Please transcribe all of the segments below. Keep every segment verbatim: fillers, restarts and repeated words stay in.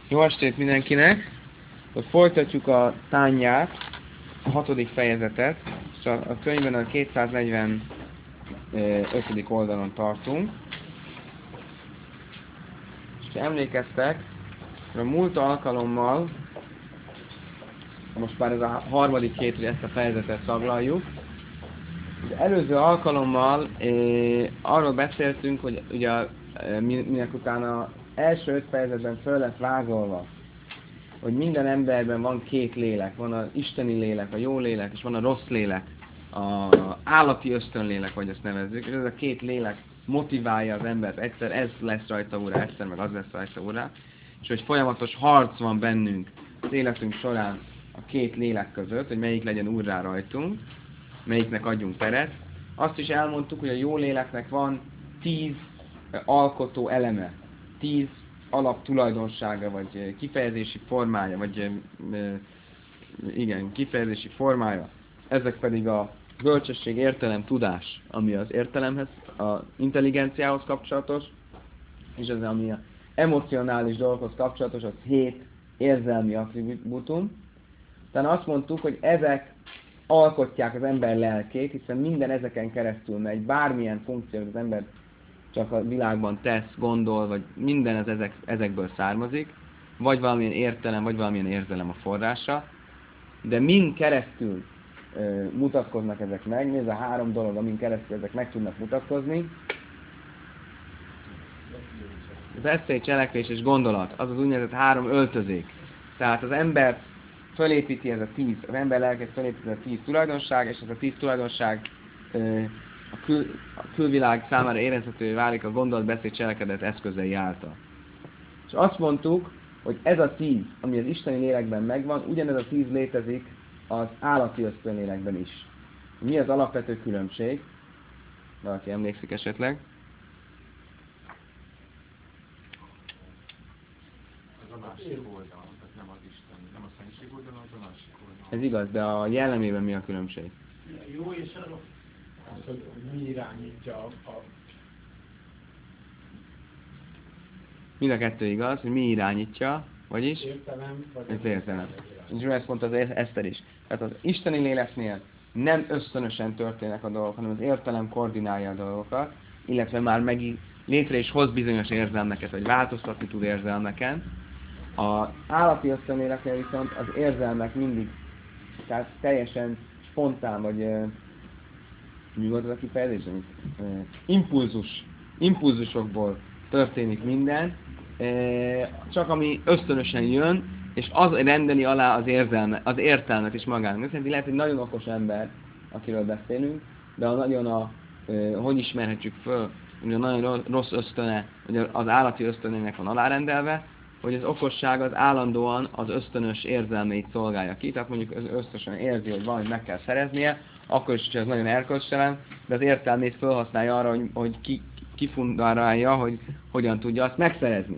Jó estét mindenkinek! Folytatjuk a tányát, a hatodik fejezetet, és a, a könyvben a kétszáznegyvenötödik oldalon tartunk. És ha emlékeztek, a múlt alkalommal, most már ez a harmadik hét, hogy ezt a fejezetet taglaljuk, az előző alkalommal eh, arról beszéltünk, hogy ugye eh, minek utána első öt fejezetben föl lett vázolva, hogy minden emberben van két lélek, van az isteni lélek, a jó lélek, és van a rossz lélek, a állati ösztönlélek, vagy ezt nevezzük, és ez a két lélek motiválja az embert, egyszer ez lesz rajta úrá, egyszer meg az lesz rajta úrá, és hogy folyamatos harc van bennünk az életünk során a két lélek között, hogy melyik legyen úrrá rajtunk, melyiknek adjunk teret. Azt is elmondtuk, hogy a jó léleknek van tíz alkotó eleme, tíz alaptulajdonsága, vagy kifejezési formája, vagy igen, kifejezési formája. Ezek pedig a bölcsesség, értelem, tudás, ami az értelemhez, az intelligenciához kapcsolatos, és az, ami a emocionális dolgokhoz kapcsolatos, az hét érzelmi attribútum. Utána azt mondtuk, hogy ezek alkotják az ember lelkét, hiszen minden ezeken keresztül megy, bármilyen funkció, az ember csak a világban tesz, gondol, vagy minden az ezek, ezekből származik, vagy valamilyen értelem, vagy valamilyen érzelem a forrása, de min keresztül ö, mutatkoznak ezek meg, mi ez a három dolog, amin keresztül ezek meg tudnak mutatkozni. Beszéd, cselekvés és gondolat, az az úgynevezett három öltözék. Tehát az ember fölépíti ez a tíz, az ember lelket fölépíti ez a tíz tulajdonság, és ez a tíz tulajdonság ö, a, kül, a külvilág számára érezhetővé válik a gondolat, beszéd, cselekedet eszközei által. És azt mondtuk, hogy ez a tíz, ami az isteni lélekben megvan, ugyanez a tíz létezik az állati ösztönlélekben is. Mi az alapvető különbség? Valaki emlékszik esetleg? Ez a másik oldal, tehát nem az Isten, nem a szentség oldal, az a másik oldal. Ez igaz, de a jellemében mi a különbség? Jó és a rossz. Az, hogy mi irányítja a... a... Mind a kettő igaz, hogy mi irányítja, vagyis? Értelem, vagy Ez értelem. És ezt mondta az Eszter is. Tehát az isteni léleknél nem ösztönösen történnek a dolgok, hanem az értelem koordinálja a dolgokat, illetve már meg létre is hoz bizonyos érzelmeket, vagy változtatni tud érzelmeken. Az állati ösztönléleknél viszont az érzelmek mindig, tehát teljesen spontán, vagy uh, mi volt az a kifejezés? Uh, impulzus, impulzusokból történik minden, uh, csak ami ösztönösen jön, és az rendeli alá az, érzelme, az értelmet is magának. Ez jelenti, lehet egy nagyon okos ember, akiről beszélünk, de a nagyon a, uh, hogy ismerhetjük föl, hogy a nagyon rossz ösztöne, hogy az állati ösztönének van alárendelve, hogy az okosság az állandóan az ösztönös érzelmeit szolgálja ki, tehát mondjuk az ösztönösen érzi, hogy valamit meg kell szereznie, akkor is, hogy ez nagyon erkölcstelen, de az értelmét felhasználja arra, hogy, hogy ki, kifundálja, hogy hogyan tudja azt megszerezni.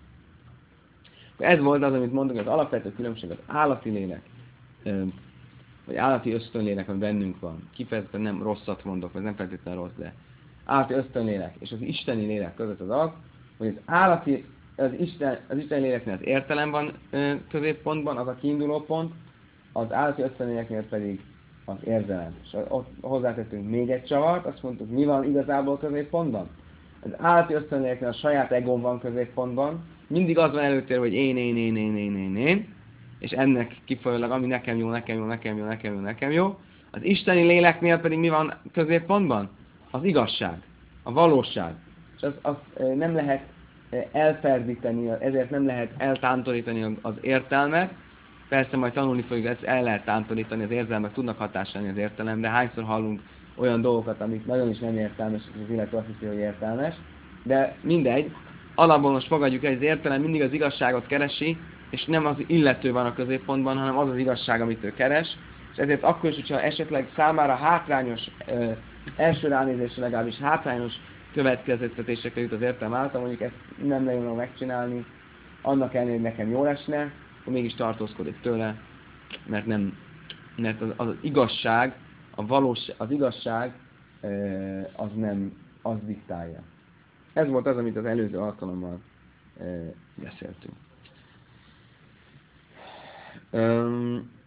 Ez volt az, amit mondtuk, az alapvető különbség az állati lélek, vagy állati ösztönlélek, ami bennünk van. Kifejezetten nem rosszat mondok, vagy nem feltétlenül rossz, de állati ösztönlélek és az isteni lélek között az az, hogy az állati, az, Isten, az isteni léleknél az értelem van ö, középpontban, az a kiinduló pont, az állati ösztönléleknél pedig az érzelem. És ott hozzátettünk még egy csavart, azt mondtuk, mi van igazából középpontban? Az állati ösztönléleknél a saját egóm van középpontban, mindig az van előtérve, hogy én, én, én, én, én, én, én, és ennek kifolyólag, ami nekem jó, nekem jó, nekem jó, nekem jó, nekem jó. Az isteni léleknél pedig mi van középpontban? Az igazság, a valóság. És azt az nem lehet elferdíteni, ezért nem lehet eltántorítani az értelmet. Persze majd tanulni fogjuk, ezt el lehet tántorítani, az érzelmek tudnak hatásolni az értelemre. Hányszor hallunk olyan dolgokat, amik nagyon is nem értelmes, és az illető azt hiszi, hogy értelmes. De mindegy, alapból most fogadjuk el, hogy az értelem mindig az igazságot keresi, és nem az illető van a középpontban, hanem az az igazság, amit ő keres. És ezért akkor is, hogyha esetleg számára hátrányos, ö, első ránézésre legalábbis hátrányos következtetésekre jut az értelem által, mondjuk ezt nem nagyon megcsinálni, annak ellenére, hogy nekem jól esne, akkor mégis tartózkodik tőle, mert nem, mert az, az igazság, a valós, az igazság ö, az nem, az diktálja. Ez volt az, amit az előző alkalommal e, beszéltünk. Um,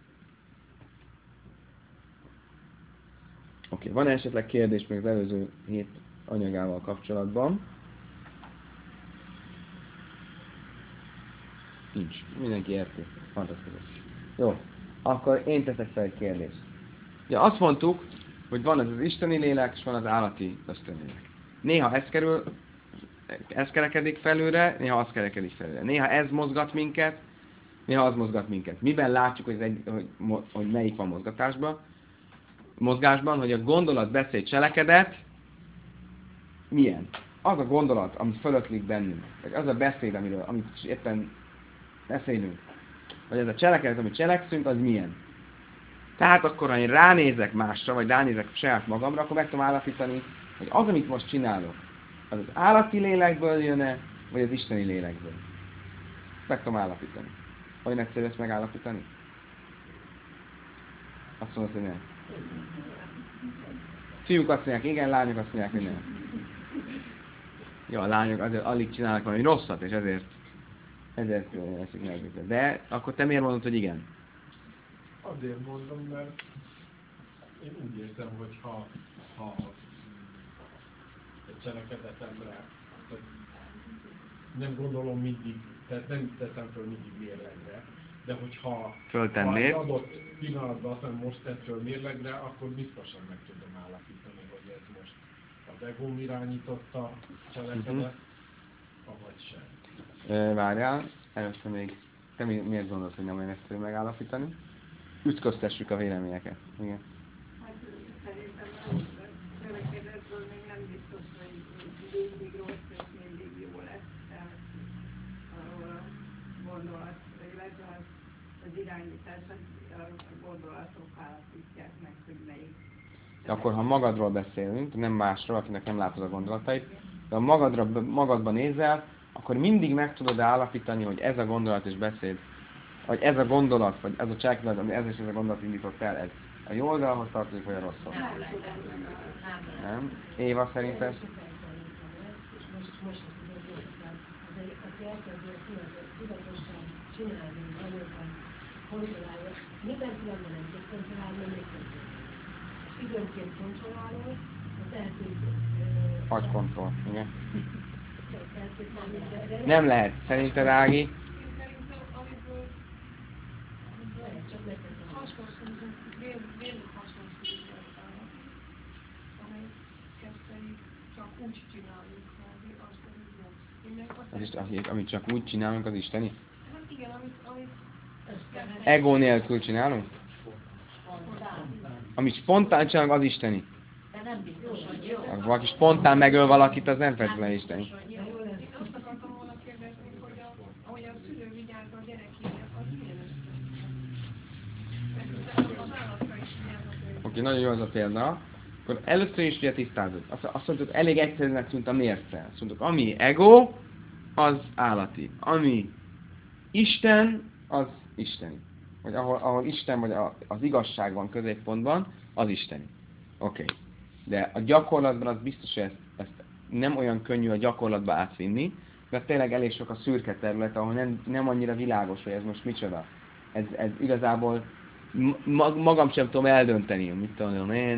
Oké, okay. Van esetleg kérdés még az előző hét anyagával kapcsolatban? Nincs. Mindenki érti. Fantasztikus. Jó. Akkor én teszek fel egy kérdést. Ja, azt mondtuk, hogy van ez az isteni lélek, és van az állati ösztönlélek. Néha ez kerül, ez kerekedik felőle, néha az kerekedik felőle. Néha ez mozgat minket, néha az mozgat minket. Miben látjuk, hogy, ez egy, hogy, hogy melyik van mozgatásban? Mozgásban, hogy a gondolat, beszéd, cselekedet milyen? Az a gondolat, ami fölötlik bennünk, vagy az a beszéd, amiről, amit éppen beszélünk, vagy ez a cselekedet, amit cselekszünk, az milyen? Tehát akkor, ha én ránézek másra, vagy ránézek saját magamra, akkor meg tudom állapítani, hogy az, amit most csinálok, az az állati lélekből jön-e, vagy az isteni lélekből. Meg tudom állapítani. Olyan egyszerű ezt megállapítani? Azt mondod, hogy nem. Fiúk azt mondják, igen, lányok azt mondják, hogy nem. Jó, a lányok azért alig csinálnak valami rosszat, és ezért ezért eszik meg őket. De akkor te miért mondod, hogy igen? Azért mondom, mert én úgy érzem, hogy ha, ha egy cselekedetemre, tehát nem gondolom mindig, tehát nem teszem föl mindig mérlegre, de hogyha ha egy adott pillanatban azt mondom, most tett föl mérlegre, akkor biztosan meg tudom állapítani, hogy ez most az egóm irányította cselekedet, uh-huh. avagy sem. Várjál, először még, te mi, miért gondolod, hogy nem olyan egyszerű megállapítani? Ütköztessük a véleményeket. Igen. Hát szerintem a cselekedetből még nem biztos, hogy mindig rossz és mindig jó lesz. Tehát arról a gondolat, illetve az, az irányítás, a gondolatok állapítják meg, hogy melyik. De akkor, ha magadról beszélünk, nem másról, akinek nem látod a gondolatait, de ha magadra, magadban nézel, akkor mindig meg tudod állapítani, hogy ez a gondolat és beszéd, vagy ez a gondolat, vagy ez a cselekedet, ami ez és ez a gondolat indított el, ez a jó oldalhoz tartozik, vagy a rosszhoz? Nem? Éva szerinted? Most, most aki elkezdi ezt tudatosan csinálni, valóban kontrollálja, minden pillanatban nem tud kontrollálni, még közben. És időnként kontrollálod, az lehet, hogy... Agykontroll, igen. Nem lehet. Szerinted, Ági? Szerintem, amiből hasznos, vélik hasznos vizsgálatának, amelyeket pedig csak úgy csinálunk, hogy az pedig jó. Az is, amit csak úgy csinálunk, az isteni? Hát igen, amit, amit Ego nélkül csinálunk? Amit spontán csinálunk, az isteni. De nem biztos, hogy jó. Ha valaki spontán megöl valakit, az nem feltétlenül isteni. Én azt akartam volna kérdezni, hogy a, ahogy a szülő vigyáz a gyerekének, az milyen ösztön? Az állatra is vigyáznak. Oké, nagyon jó az a példa. Akkor először is ugye tisztázunk. Azt, azt mondtuk, elég egyszerűnek tűnt a mérce. Azt mondtuk, ami ego, az állati. Ami Isten, az isteni. Vagy ahol, ahol Isten vagy a, az igazság van középpontban, az isteni. Oké. Okay. De a gyakorlatban az biztos, hogy ezt, ezt nem olyan könnyű a gyakorlatba átvinni, mert tényleg elég sok a szürke terület, ahol nem, nem annyira világos, hogy ez most micsoda. Ez, ez igazából ma, magam sem tudom eldönteni, mit tudom én.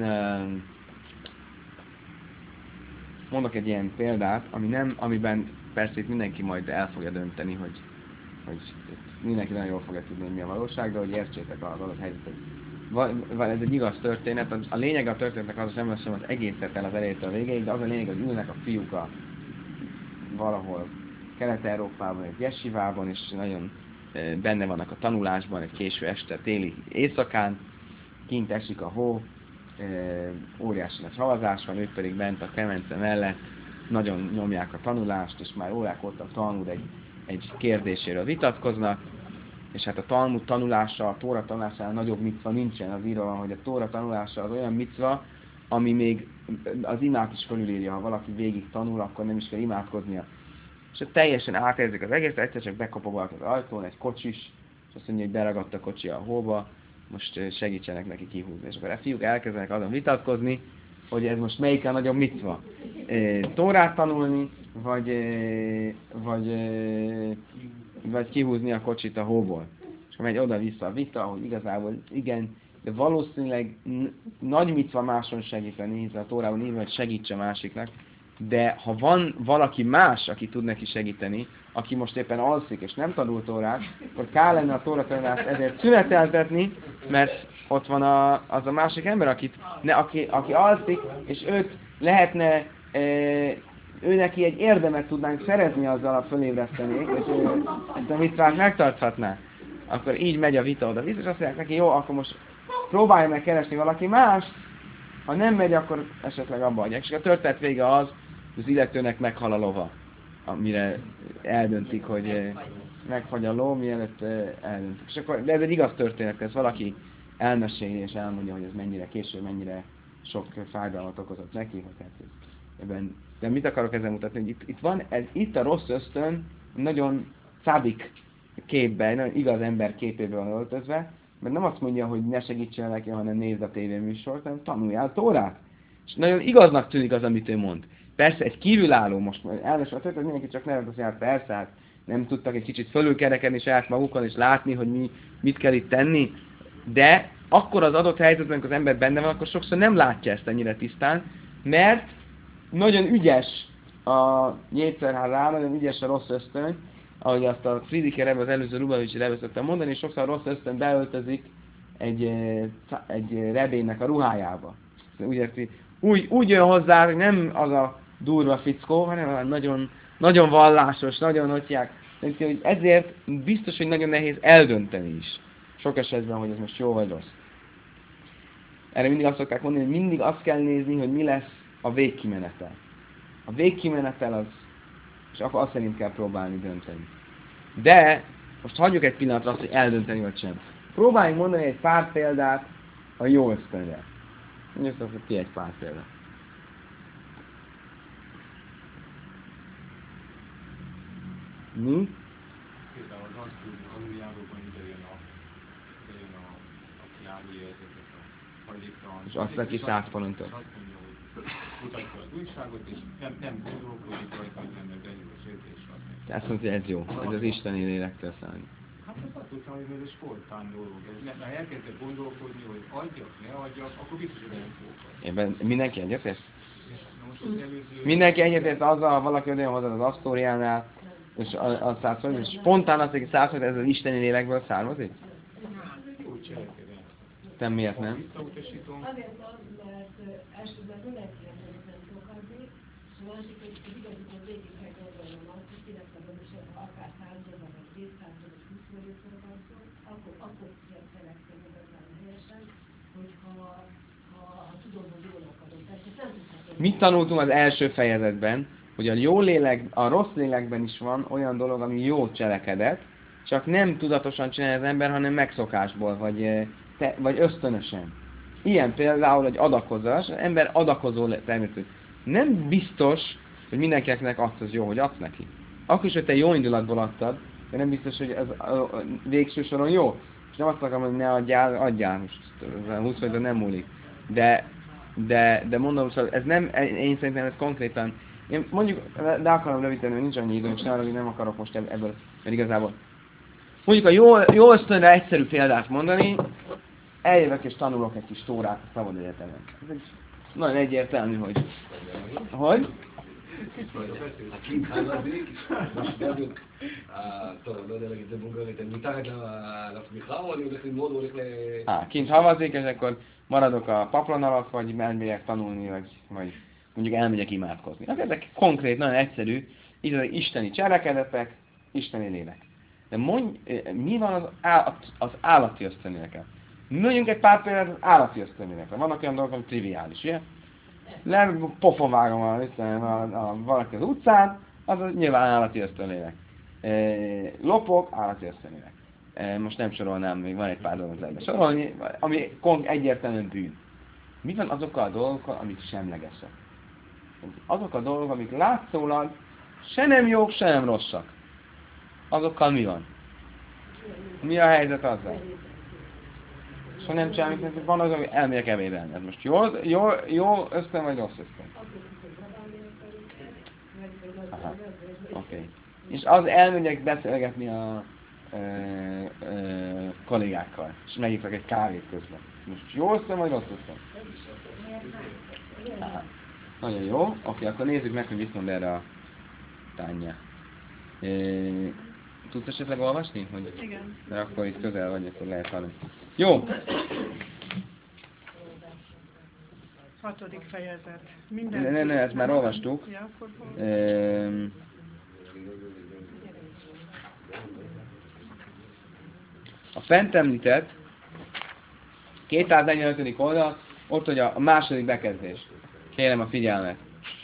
Mondok egy ilyen példát, ami nem, amiben persze itt mindenki majd el fogja dönteni, hogy, hogy mindenki nagyon jól fogja tudni, hogy mi a valóság, de hogy értsétek az adott helyzetet. Ez egy igaz történet, a lényeg a történetnek az, hogy nem lesz az egészet el az elejétől a végéig, de az a lényeg, hogy ülnek a fiúk a valahol Kelet-Európában, egy jesivában, és nagyon benne vannak a tanulásban, egy késő este, téli éjszakán, kint esik a hó, óriási nagy havazás van, ők pedig bent a kemence mellett nagyon nyomják a tanulást, és már órák óta a Talmud egy, egy kérdéséről vitatkoznak, és hát a Talmud tanulása, a Tóra tanulásánál nagyobb micva nincsen, az írva van, hogy a Tóra tanulása az olyan micva, ami még az imát is fölülírja, ha valaki végig tanul, akkor nem is kell imádkoznia. És teljesen átérzik az egész, egyszer csak bekapogalt az ajtón egy kocsis, és azt mondja, hogy beragadt a kocsi a hóba, most segítsenek neki kihúzni. És akkor a fiúk elkezdenek azon vitatkozni, hogy ez most melyik a nagyobb micva. Tórát tanulni, vagy, vagy, vagy kihúzni a kocsit a hóból. és akkor megy oda-vissza a vita, hogy igazából igen, de valószínűleg n- nagy micva máson segíteni, hiszen a Tórában írva, hogy segítse másiknak, de ha van valaki más, aki tud neki segíteni, aki most éppen alszik és nem tanul Tórát, akkor kell lenne a Tóra tanulást ezért szüneteltetni, mert ott van a, az a másik ember, akit, ne, aki, aki alszik, és őt lehetne, e, ő neki egy érdemet tudnánk szerezni azzal, a fölébresztenék, és ő ezt a micvát megtarthatná. Akkor így megy a vita oda-vissza, és azt mondják neki, jó, akkor most próbálj meg keresni valaki mást, ha nem megy, akkor esetleg abba adják. És a történet vége az, hogy az illetőnek meghal a lova, amire eldöntik, hogy eh, megfagy a ló, mielőtt eh, eldöntik. És akkor, de ez egy igaz történet, ez valaki elmeséli és elmondja, hogy ez mennyire később, mennyire sok fájdalmat okozott neki, hogy hát ez ebben. De mit akarok ezzel mutatni, hogy itt, itt van, ez, itt a rossz ösztön nagyon szádik képben, nagyon igaz ember képébe van öltözve, mert nem azt mondja, hogy ne segítsen neki, hanem nézd a tévéműsort, hanem tanuljál Tórát. És nagyon igaznak tűnik az, amit ő mond. Persze egy kívülálló, most elmesél a történet, mindenki csak nevet azt mondja, hát persze, hát nem tudtak egy kicsit fölülkerekedni saját magukon, és látni, hogy mi, mit kell itt tenni, de akkor az adott helyzetben, amikor az ember benne van, akkor sokszor nem látja ezt ennyire tisztán, mert nagyon ügyes a Jézerhár rá, nagyon ügyes a rossz ösztön, ahogy azt a Fridike Rebbe, az előző Lubavicsi Rebbe szoktam mondani, és sokszor a rossz ösztön beöltözik egy, egy rebének a ruhájába. Úgy érti, úgy, úgy jön hozzá, hogy nem az a durva fickó, hanem nagyon, nagyon vallásos, nagyon otják. Hogy ezért biztos, hogy nagyon nehéz eldönteni is. Sok esetben, hogy ez most jó vagy rossz. Erre mindig azt szokták mondani, hogy mindig azt kell nézni, hogy mi lesz a végkimenetel. A végkimenetel az, és akkor azt szerint kell próbálni dönteni. De most hagyjuk egy pillanatra azt, hogy eldönteni vagy sem. Próbáljunk mondani egy pár példát a jó ösztönre. Mondjuk azt, hogy ki egy pár példát. Mi? Például az azt, hogy aluljáróban idejön a, idejön a, a kiállójelzetet, a hajléktalan. És azt neki száz forintot. És azt mondja, hogy mutatja az újságot, és nem, nem gondolkodik rajta, hogy lenne benyúlós érzés. Te azt mondod, hogy ez jó. Ez az isteni lélektől számít. Hát ezt azt tudtam, hogy ez egy spontán dolog. Ez ne, ha elkezdek gondolkodni, hogy adjak, ne adjak, akkor biztos, hogy nem fogok. Ebben mindenki egyetért? Na most az előző... Mindenki egyetért azzal, ha valaki odajön hozzád az Asztóriánál, és a, a száz forint, és spontán azt, hogy száz forint, ez az isteni lélekből származik? Ez egy jó cselekedet. Te miért nem? Visszautasítom. Azért az, mert uh, elsősorban mindenkinek nem tudok adni, és a másik, hogy az igazi, hogy végig kell gondolnom azt, hogy kinek adom, és ha akár százról, vagy kétszázról, vagy húsz forintról van szó, akkor, akkor kell cselekedni igazán helyesen, hogyha ha, ha tudom, hogy jól adom. Persze ezt nem tudhatom. Mit tanultunk az első fejezetben? Hogy a jó lélek, a rossz lélekben is van olyan dolog, ami jó cselekedet, csak nem tudatosan csinálja az ember, hanem megszokásból, vagy, te, vagy ösztönösen. Ilyen például egy adakozás, az ember adakozó természetesen. Nem biztos, hogy mindenkinek adsz, az jó, hogy adsz neki. Akkor is, hogy te jó indulatból adtad, de nem biztos, hogy ez a, a, a végső soron jó. És nem azt akarom, hogy ne adjál, adjál. Most húsz forinton nem múlik. De, de, de mondom, szóval ez nem, én szerintem ez konkrétan, én mondjuk, de akarom rövidíteni, mert nincs annyi időm, és ne, nem akarok most ebből, mert igazából mondjuk a jó, jó ösztönre egyszerű példát mondani, eljövök és tanulok egy kis tórát a szabad egyetemen. Ez egy nagyon egyértelmű, hogy... Hogy? הקין חלזיק, בדיוק, טוב, לא יודע להגיד את זה בולגרית, אני מתחת לשמיכה או אני הולך ללמוד או הולך ל... Á, kint havazik, és akkor maradok a paplon alatt, vagy elmegyek tanulni, vagy, vagy mondjuk elmegyek imádkozni. Hát ezek konkrét, nagyon egyszerű, így az isteni cselekedetek, isteni lélek. De mondj, mi van az, áll, az állati ösztönlélekkel? Mondjunk egy pár példát az állati ösztönlélekre. Vannak olyan dolgok, ami triviális, ugye? Le, pofon vágom a, a, a, valaki az utcán, az a, nyilván állati ösztönlélek. E, lopok, állati ösztönlélek. E, most nem sorolnám, még van egy pár dolgot lehetne sorolni, ami egyértelműen bűn. Mi van azokkal a dolgokkal, amik semlegesek? Azok a dolgok, amik látszólag se nem jók, se nem rosszak. Azokkal mi van? Mi a helyzet azzal? És ha nem csináljuk, hogy van az, hogy elmegyek ebédelni. Ez most jó, jó, jó ösztön vagy rossz ösztön? Aha. Oké. Okay. És az elmegyek beszélgetni a ö, ö, kollégákkal, és megittak egy kávét közben. Most jó szem, vagy rossz szem? Hát, nagyon jó. Oké, akkor nézzük meg, hogy mit mond erre a Tanya. Tudsz esetleg olvasni? Hogy... Igen. Mert akkor itt közel vagy, akkor lehet hallani. Jó! Hatodik fejezet. Minden. Ne, ne, ne, ezt már olvastuk. Ja, akkor hol? Ehm, A fent említett kétszáznegyvenötödik oldal, ott hogy a második bekezdés. Kérem a figyelmet.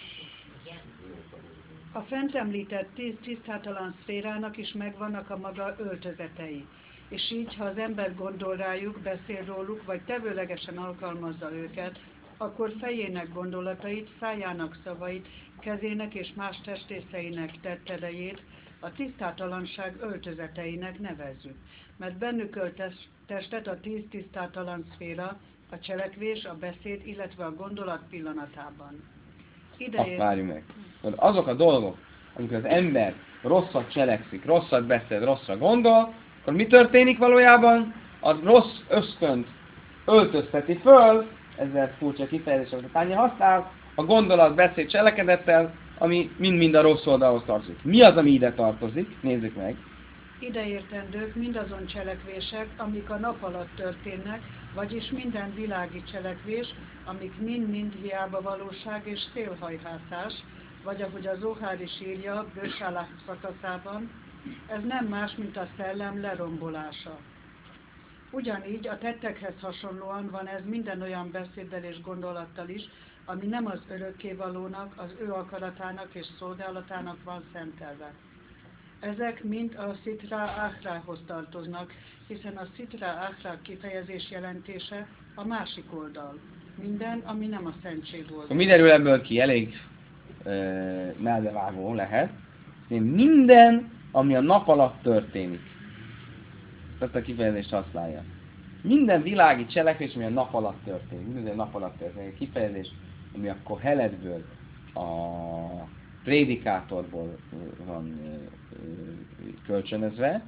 A fent említett tíz tisztátalan szférának is megvannak a maga öltözetei. És így, ha az ember gondol rájuk, beszél róluk, vagy tevőlegesen alkalmazza őket, akkor fejének gondolatait, szájának szavait, kezének és más testrészeinek tetterejét a tisztátalanság öltözeteinek nevezzük. Mert bennük ölt testet a tíz tisztátalan szféra, a cselekvés, a beszéd, illetve a gondolat pillanatában. Azt várjunk meg. Azok a dolgok, amikor az ember rosszat cselekszik, rosszat beszél, rosszra gondol, akkor mi történik valójában? A rossz ösztönt öltözteti föl, ezzel furcsa kifejezés, amit a Tanya használ, a gondolat, beszéd, cselekedettel, ami mind-mind a rossz oldalhoz tartozik. Mi az, ami ide tartozik? Nézzük meg. Ide értendők mindazon cselekvések, amik a nap alatt történnek, vagyis minden világi cselekvés, amik mind-mind hiába valóság és szélhajhászás, vagy ahogy az Zohár is írja, Bősálah szakaszában, ez nem más, mint a szellem lerombolása. Ugyanígy a tettekhez hasonlóan van ez minden olyan beszéddel és gondolattal is, ami nem az örökkévalónak, az ő akaratának és szolgálatának van szentelve. Ezek mind a Szitra Achrához tartoznak, hiszen a Szitra Achrá kifejezés jelentése a másik oldal. Minden, ami nem a szentség oldal. Mi derül ebből ki? Elég uh, melbevágó lehet. Minden, ami a nap alatt történik. Ezt a kifejezést használja. Minden világi cselekvés, ami a nap alatt történik. Minden a nap alatt történik. A kifejezés, ami a Koheletből, a prédikátorból van kölcsönözve.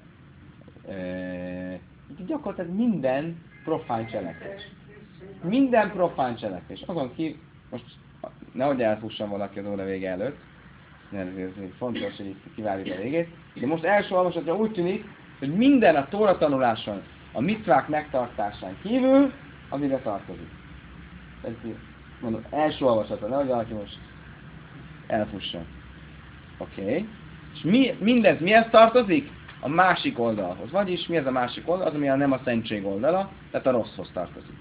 Itt gyakorlatilag minden profán cselekvés. Minden profán cselekvés. Azon ki, most nehogy elfusson valaki az óra vége előtt, mert ez fontos, hogy itt kivárjuk a végét, de most első olvasatra úgy tűnik, hogy minden a Tóra tanuláson, a micvák megtartásán kívül, az ide tartozik. Ez, mondom, első olvasatra, nehogy valaki most elfusson. Oké. Okay. És mi, mindez mihez tartozik? A másik oldalhoz. Vagyis mi ez a másik oldal? Az, ami a nem a szentség oldala, tehát a rosszhoz tartozik.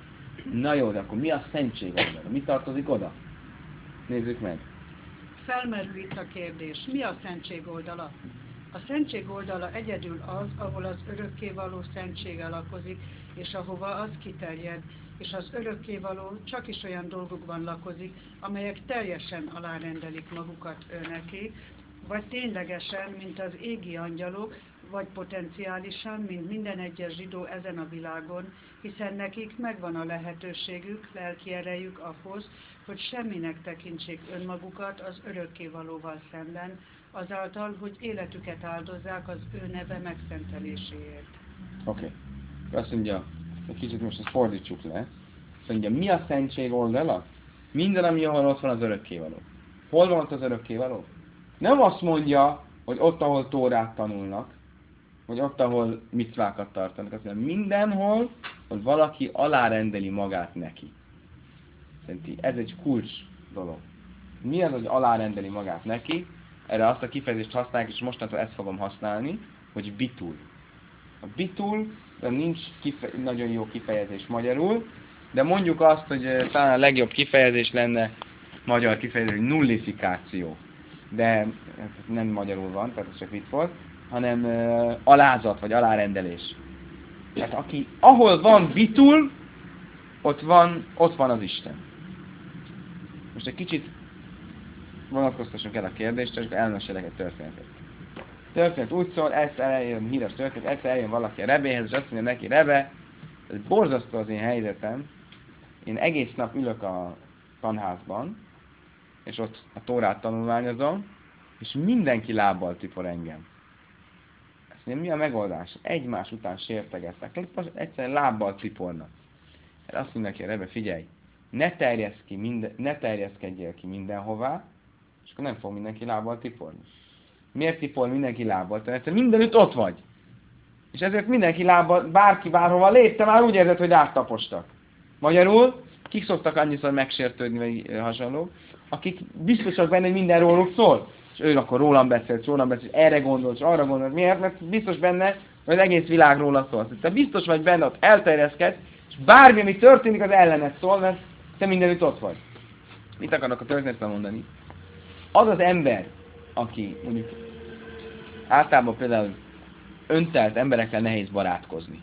Na jó, de akkor mi a szentség oldala? Mi tartozik oda? Nézzük meg. Felmerül itt a kérdés, mi a szentség oldala? A szentség oldala egyedül az, ahol az örökkévaló szentsége lakozik, és ahova az kiterjed, és az örökkévaló csak is olyan dolgokban lakozik, amelyek teljesen alárendelik magukat ő neki, vagy ténylegesen, mint az égi angyalok, vagy potenciálisan, mint minden egyes zsidó ezen a világon, hiszen nekik megvan a lehetőségük, lelki erejük ahhoz, hogy semminek tekintsék önmagukat az örökkévalóval szemben, azáltal, hogy életüket áldozzák az ő neve megszenteléséért. Oké. Okay. Azt mondja, egy kicsit most ezt fordítsuk le. Azt mondja, mi a szentség oldala? Minden, ami ahol ott van az örökkévaló. Hol van ott az örökkévaló? Nem azt mondja, hogy ott, ahol Tórát tanulnak, vagy ott, ahol micvákat tartanak. Azt mondja, mindenhol, hogy valaki alárendeli magát neki. Szerinti, ez egy kulcs dolog. Mi az, hogy alárendeli magát neki? Erre azt a kifejezést használják, és mostantól ezt fogom használni, hogy bitul. A bitul, de nincs kife- nagyon jó kifejezés magyarul, de mondjuk azt, hogy talán a legjobb kifejezés lenne, magyar kifejezés, hogy nullifikáció. De ez nem magyarul van, tehát ez csak vicc volt, hanem uh, alázat, vagy alárendelés. Tehát aki, ahol van bitul, ott van, ott van az Isten. Most egy kicsit vonatkoztassunk el a kérdést, csak elmesélek egy történetet. Történet úgy szól, egyszer eljön, híres történet, egyszer eljön valaki a rebéhez, és azt mondja neki, rebe, ez borzasztó az én helyzetem, én egész nap ülök a tanházban, és ott a Tórát tanulmányozom, és mindenki lábbal tipor engem. Ez Azt mondja, mi a megoldás? Egymás után sértegetnek. Egyszerűen lábbal tipornak. Azt mondja neki a Rebbe, figyelj, ne, terjesz ki minden, ne terjeszkedjél ki mindenhová, és akkor nem fog mindenki lábbal tiporni. Miért tipol mindenki lábbal? Te mindenütt ott vagy. És ezért mindenki lábbal, bárki bárhova lép, te már úgy érzed, hogy ráttapostak. Magyarul, kik szoktak annyiszor megsértődni, vagy hasonló, akik biztosak benne, hogy minden róluk szól. És ő akkor rólam beszélt, rólam beszélt, erre gondolt, és arra gondolt. Miért? Mert biztos benne, hogy az egész világ róla szól. Te biztos vagy benne, ott elterjeszkedsz, és bármi, ami történik, az ellenet szól, mert te mindenütt ott vagy. Mit akarok a történetben mondani? Az az ember, aki mondjuk általában például öntelt emberekkel nehéz barátkozni.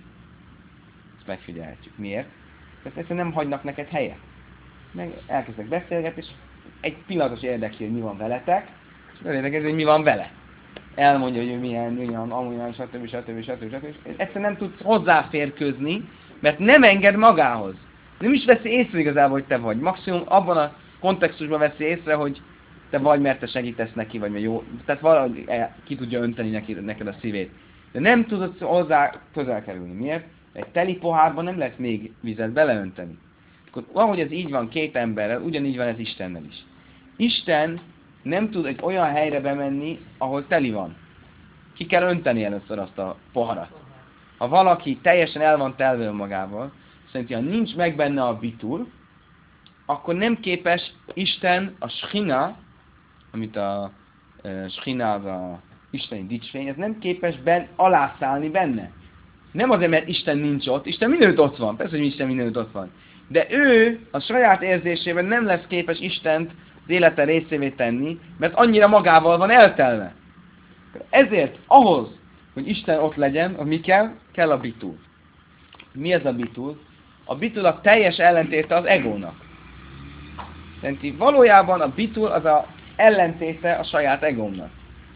Ezt megfigyelhetjük. Miért? Mert egyszerűen nem hagynak neked helyet. Meg elkezdek beszélgetni, és egy pillanatos érdekli, hogy mi van veletek, és az érdekli, hogy mi van vele. Elmondja, hogy ő milyen, milyen, amolyan, stb. stb. stb. stb. Egyszerűen nem tudsz hozzáférkőzni, mert nem enged magához. Nem is veszi észre igazából, hogy te vagy. Maximum abban a kontextusban veszi észre, hogy te vagy, mert te segítesz neki, vagy mert jó. Tehát valahogy ki tudja önteni neki, neked a szívét. De nem tudod hozzá közel kerülni. Miért? Egy teli pohárban nem lehet még vizet beleönteni. Akkor ahogy ez így van két emberrel, ugyanígy van ez Istennel is. Isten nem tud egy olyan helyre bemenni, ahol teli van. Ki kell önteni először azt a poharat. Ha valaki teljesen el van telve önmagával, szerintem ha nincs meg benne a bitul, akkor nem képes Isten, a Shchina, amit a e, Shchina az a isteni dicsfény, ez nem képes ben, alászállni benne. Nem azért, mert Isten nincs ott, Isten mindenütt ott van, persze, hogy Isten mindenütt ott van. De ő a saját érzésében nem lesz képes Istent az élete részévé tenni, mert annyira magával van eltelve. Ezért ahhoz, hogy Isten ott legyen, a mi kell? Kell a bitul. Mi ez a bitul? A bitul a teljes ellentéte az egónak. Szerinti valójában a bitul az a ellentéte a saját egómnak.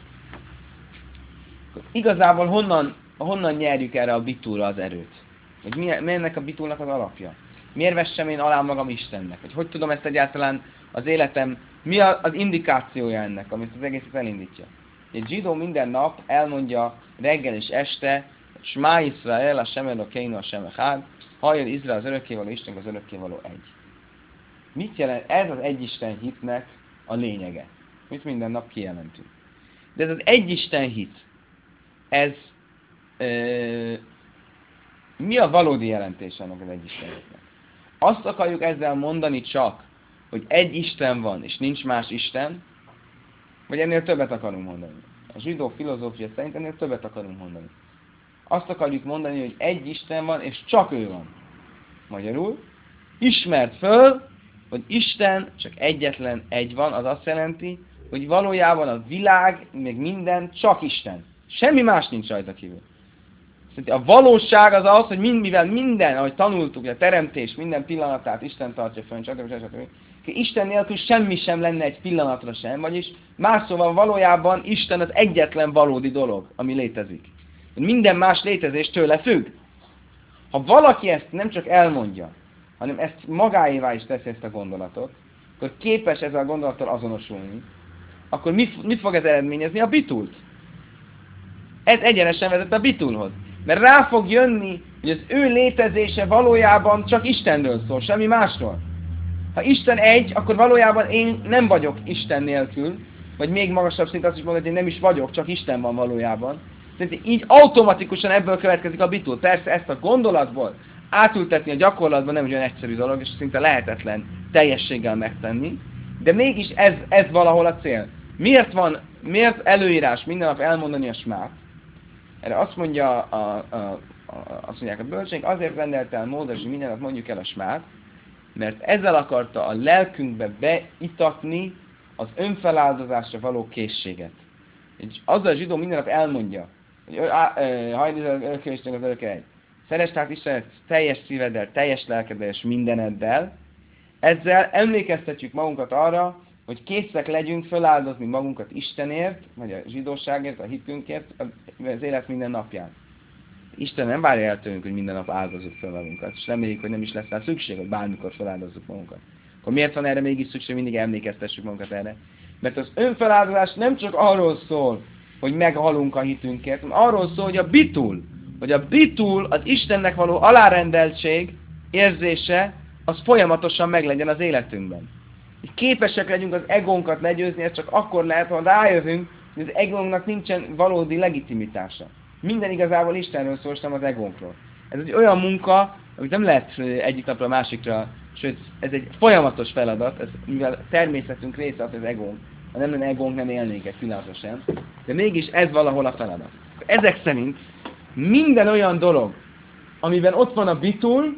Igazából honnan, honnan nyerjük erre a bitulra az erőt? Hogy mi, mi ennek a bitulnak az alapja? Miért vessem én alá magam Istennek? Hogy hogy tudom ezt egyáltalán az életem, mi az indikációja ennek, amit az egészet elindítja? Egy zsidó minden nap elmondja reggel és este, Shema Yisrael, a Shem Elokeinu, a Shem Echad, halljon Izrael az örökkévaló Isten, az örökkévaló egy. Mit jelent? Ez az egyisten hitnek a lényege. Mit minden nap kijelentünk. De ez az egyisten hit, ez ö, mi a valódi jelentése ennek az egyisten hitnek? Azt akarjuk ezzel mondani csak, hogy egy Isten van, és nincs más Isten, vagy ennél többet akarunk mondani. A zsidó filozófia szerint ennél többet akarunk mondani. Azt akarjuk mondani, hogy egy Isten van, és csak ő van. Magyarul, ismert föl, hogy Isten csak egyetlen egy van, az azt jelenti, hogy valójában a világ, még minden csak Isten. Semmi más nincs rajta kívül. Szerintem a valóság az az, hogy mind, mivel minden, ahogy tanultuk, a teremtés minden pillanatát Isten tartja fönn, stb. stb. Isten nélkül semmi sem lenne egy pillanatra sem, vagyis más szóval valójában Isten az egyetlen valódi dolog, ami létezik. Minden más létezés tőle függ. Ha valaki ezt nem csak elmondja, hanem ezt magáévá is teszi ezt a gondolatot, akkor képes ezzel a gondolattal azonosulni, akkor mit, mit fog ez eredményezni? A bitult. Ez egyenesen vezet a bitulhoz. Mert rá fog jönni, hogy az ő létezése valójában csak Istenről szól, semmi másról. Ha Isten egy, akkor valójában én nem vagyok Isten nélkül, vagy még magasabb szint azt is mondani, hogy én nem is vagyok, csak Isten van valójában. Szerintem így automatikusan ebből következik a bitul. Persze ezt a gondolatból átültetni a gyakorlatban nem egy olyan egyszerű dolog, és szinte lehetetlen teljességgel megtenni, de mégis ez, ez valahol a cél. Miért van, miért előírás minden nap elmondani a smát? Erre azt mondja a, a, a, azt mondják a bölcsénk, azért rendelte el Mózes, hogy minden nap mondjuk el a smát, mert ezzel akarta a lelkünkbe beitatni az önfeláldozásra való készséget. És azzal a zsidó minden nap elmondja, hogy hajdd az örökké Istennek az örökké egy. Szeresd hát Istenet teljes szíveddel, teljes lelkeddel és mindeneddel. Ezzel emlékeztetjük magunkat arra, hogy készek legyünk feláldozni magunkat Istenért, vagy a zsidóságért, a hitünkért az élet minden napján. Isten nem várja el tőlünk, hogy minden nap áldozzuk fel magunkat, és reméljük, hogy nem is lesz rá szükség, hogy bármikor feláldozzuk magunkat. Akkor miért van erre mégis szükség, mindig emlékeztessük magunkat erre? Mert az önfeláldozás nem csak arról szól, hogy meghalunk a hitünkért. Arról szól, hogy a bitul, hogy a bitul, az Istennek való alárendeltség érzése, az folyamatosan meglegyen az életünkben. Hogy képesek legyünk az egónkat legyőzni, ez csak akkor lehet, ha rájövünk, hogy az egónknak nincsen valódi legitimitása. Minden igazából Istenről szól, és nem az egónkról. Ez egy olyan munka, amit nem lehet egyik napra a másikra, sőt, ez egy folyamatos feladat, ez, mivel természetünk része az, hogy az egónk. Ha nem lenne egónk, nem élnénk egy pillanatra sem. De mégis ez valahol a feladat. Ezek szerint minden olyan dolog, amiben ott van a bitul,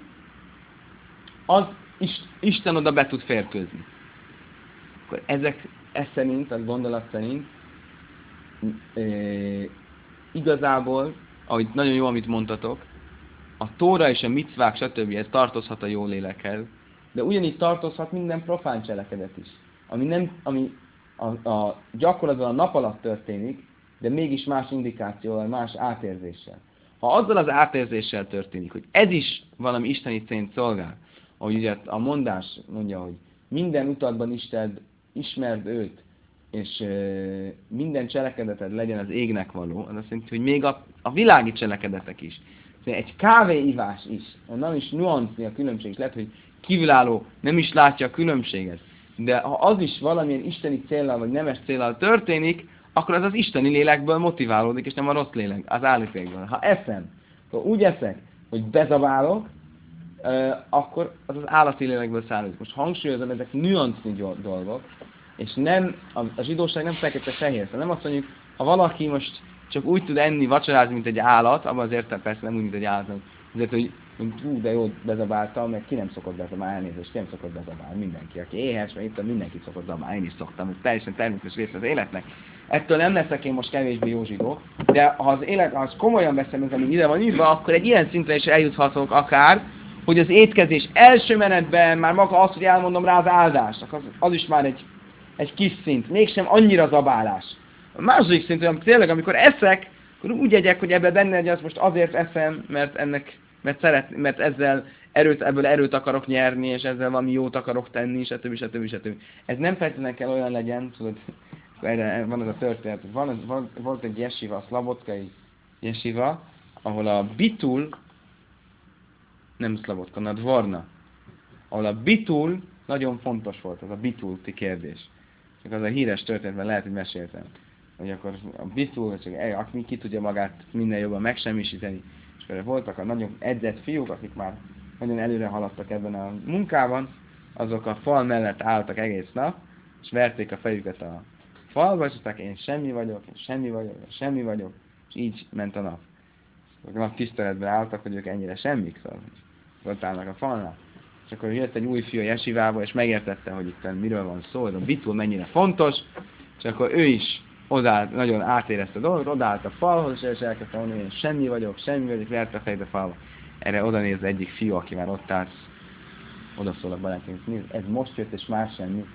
az Isten oda be tud férkőzni. Akkor ezek ez szerint, az gondolat szerint e, igazából, ahogy nagyon jó, amit mondtatok, a tóra és a micvák, stb. Ez tartozhat a jó lélekhez, de ugyanígy tartozhat minden profán cselekedet is, ami, nem, ami a, a gyakorlatban a nap alatt történik, de mégis más indikációval, más átérzéssel. Ha azzal az átérzéssel történik, hogy ez is valami isteni célt szolgál, ahogy ugye a mondás mondja, hogy minden utadban Isten ismerd őt, és e, minden cselekedeted legyen az égnek való, az azt jelenti, hogy még a, a világi cselekedetek is. Szóval egy kávéivás is, nem is nuanszni a különbség, és lehet, hogy kívülálló nem is látja a különbséget, de ha az is valamilyen isteni céllal, vagy nemes céllal történik, akkor az az isteni lélekből motiválódik, és nem a rossz lélek, az állítékből. Ha eszem, akkor úgy eszek, hogy bezabálok, akkor az az állati lélekből származik. Most hangsúlyozom, ezek nüansznyi dolgok, és nem, a, a zsidóság nem fekete-fehér. Szóval nem azt mondjuk, ha valaki most csak úgy tud enni, vacsorázni, mint egy állat, abban az értem persze nem úgy, mint egy állat, azért, hogy hú, de jó bezabáltam, meg ki nem szokott bezabálni, elnézést, ki nem szokott bezabálni, mindenki, aki éhes, meg itt mindenki szokott zabálni, én is szoktam, ez teljesen természetes része az életnek. Ettől nem leszek én most kevésbé jó zsidó, de ha az élet, ha az komolyan veszem, ez, ami ide van írva, akkor egy ilyen szintre is eljuthatok akár, hogy az étkezés első menetben már maga az, hogy elmondom rá az áldást, az, az is már egy, egy kis szint, mégsem annyira zabálás. A második szint, hogy tényleg, amikor eszek, akkor úgy egyek, hogy ebben benne legyen, azt most azért eszem, mert ennek, mert, szeret, mert ezzel erőt, ebből erőt akarok nyerni, és ezzel valami jót akarok tenni, stb. stb. stb. Ez nem feltétlenül kell olyan legyen, tudod, erre van ez a történet, van, van, volt egy jesiva, a szlavockai jesiva, ahol a bitul, nem szlavocka, a dvorna, ahol a bitul nagyon fontos volt, az a bitulti kérdés. Csak az a híres történetben lehet, hogy meséltem, hogy akkor a bitul, csak aki ki tudja magát minden jobban megsemmisíteni, és akkor voltak a nagyon edzett fiúk, akik már nagyon előre haladtak ebben a munkában, azok a fal mellett álltak egész nap, és verték a fejüket a falba, és mondták, én semmi vagyok, én semmi vagyok, én semmi vagyok, és így ment a nap. A nap tiszteletben álltak, hogy ők ennyire semmik, szóval ott állnak a falnál. És akkor jött egy új fiú a jesivába, és megértette, hogy itt miről van szó, ez a bitul mennyire fontos, és akkor ő is odállt, nagyon átérezte a dolgot, odállt a falhoz, és elkezdte mondani, hogy én semmi vagyok, semmi vagyok, verte a fejét a falba. Erre oda néz egyik fiú, aki már ott állt, oda szól a barátunk, nézd, ez most jött, és már semmi.